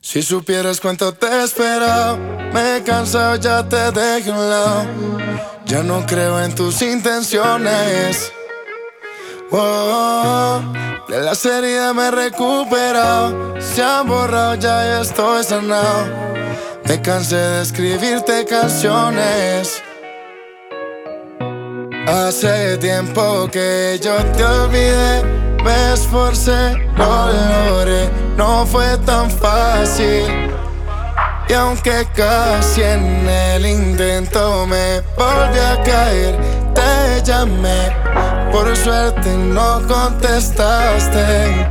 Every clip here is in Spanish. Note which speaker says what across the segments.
Speaker 1: Si supieras cuánto te he esperado, me he cansado, ya te dejé a un lado. Ya no creo en tus intenciones. Oh, de las heridas me he recuperado. Se han borrado, ya estoy sanado. Me cansé de escribirte canciones. Hace tiempo que yo te olvidé. Me esforcé, lo logré, no fue tan fácil. Y aunque casi en el intento me volví a caer, te llamé, por suerte no contestaste.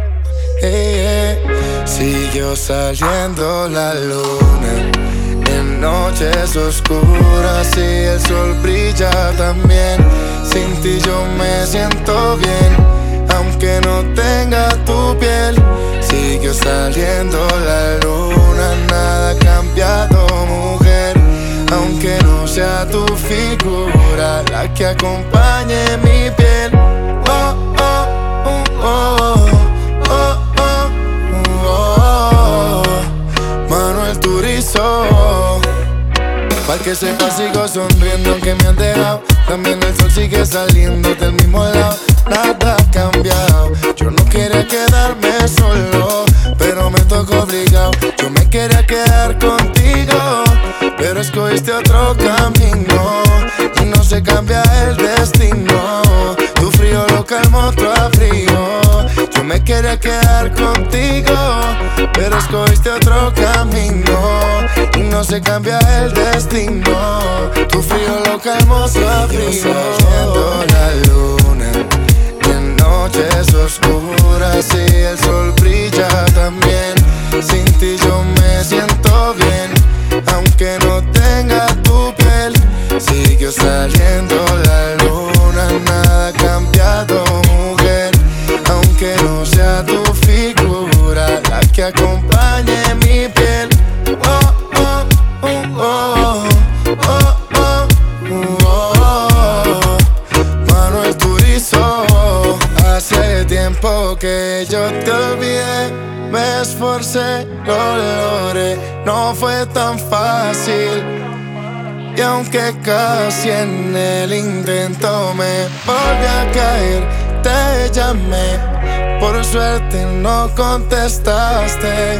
Speaker 1: Siguió saliendo la luna en noches oscuras y el sol brilla también. Sin ti yo me siento bien, aunque no tenga tu piel. Siguió saliendo la luna, nada ha cambiado, mujer. Aunque no sea tu figura la que acompañe mi piel. Oh, oh, oh, oh, oh, oh, oh, oh. Manuel Turizo. Pa' que sepa sigo sonriendo aunque me han dejado. También el sol sigue saliendo del mismo lado. Nada ha cambiado. Yo no quería quedarme solo, pero me tocó obligado. Yo me quería quedar contigo, pero escogiste otro camino. Y no se cambia el destino. Tu frío lo calmó tu frío. Yo me quería quedar contigo, pero escogiste otro camino. Y no se cambia el destino. Tu frío lo calmó tu frío. Saliendo la luna en noches oscuras y el sol brilla también. Sin ti yo me siento bien, aunque no tenga tu piel. Siguió saliendo la luna, nada ha cambiado, mujer. Aunque no sea tu figura la que acompañe mi piel. Oh, oh, oh, oh, oh, oh, oh. Manuel Turizo. Hace tiempo que yo te olvidé, me esforcé, lo logré, no fue tan fácil. Y aunque casi en el intento me volví a caer, te llamé, por suerte no contestaste.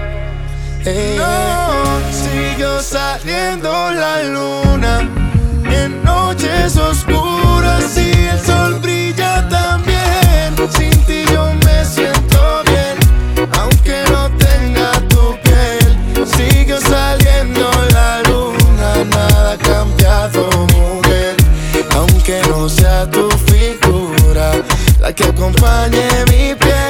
Speaker 1: No, siguió saliendo la luna en noches oscuras y el sol brilla también. Sin ti yo me siento bien, aunque no tenga tu piel. Siguió saliendo la luna, nada ha cambiado, mujer. Aunque no sea tu figura la que acompañe mi piel.